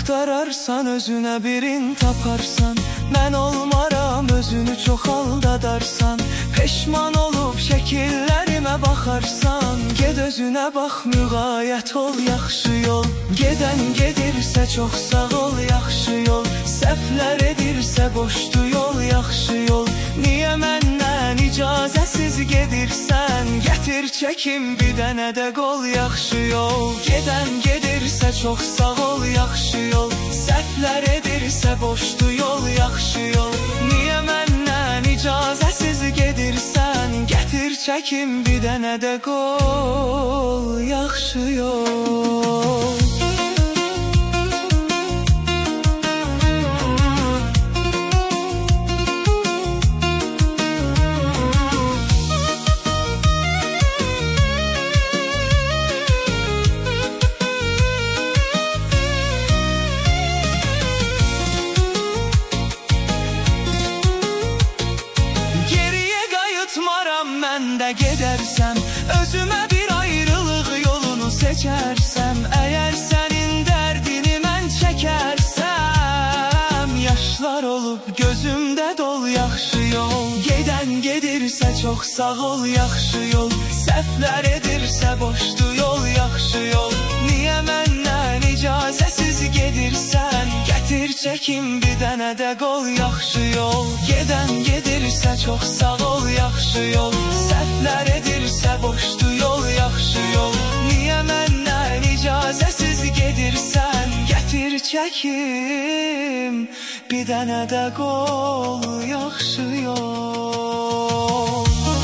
Axtararsan özünə birin taparsan, mən olmaram özünü çox aldadarsan. Peşman olub şəkillərimə baxarsan, ged özünə bax, müğayət ol, yaxşı yol. Gedən gedirsə çox sağ ol, yaxşı yol. Səhvlər edirsə boşdu yol, yaxşı yol. Niyə məndən icazəsiz gedirsən? Gətir çəkim bir dənə də qol, yaxşı yol. Gedən gedirsə çox sağ ol, yaxşı yol. Səhvlər edirsə boşdu yol, yaxşı yol. Niyə məndən icazəsiz gedirsən? Gətir çəkim bir dənə də qol, yaxşı yol. Mən də gedərsəm, özümə bir ayrılıq yolunu seçərsəm, əgər sənin dərdini mən çəkərsəm, yaşlar olub gözümdə dol, yaxşı yol. Gedən gedirsə çox sağ ol, yaxşı yol. Səhvlər edirsə boşdu yol, yaxşı yol. Niyə məndən icazəsiz gedirsən? Gətir çəkim bir dənə də qol, yaxşı yol. Gedən gedirsə çox sağ ol, yaxşı yol. Səhvlər edirsə boşdu yol, yaxşı yol. Niyə məndən icazəsiz gedirsən? Gətir çəkim bir dənə də qol, yaxşı yol.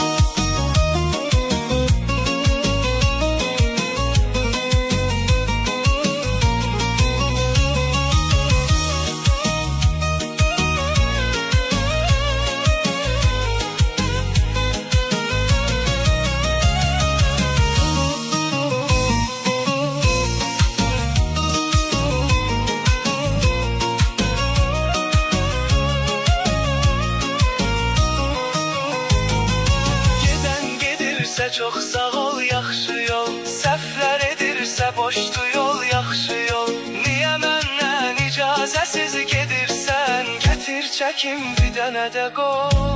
Çox sağ ol, yaxşı yol. Səhvlər edirsə boşdu yol, yaxşı yol. Niyə məndən icazəsiz gedirsən? Gətir çəkim bir dənə də qol.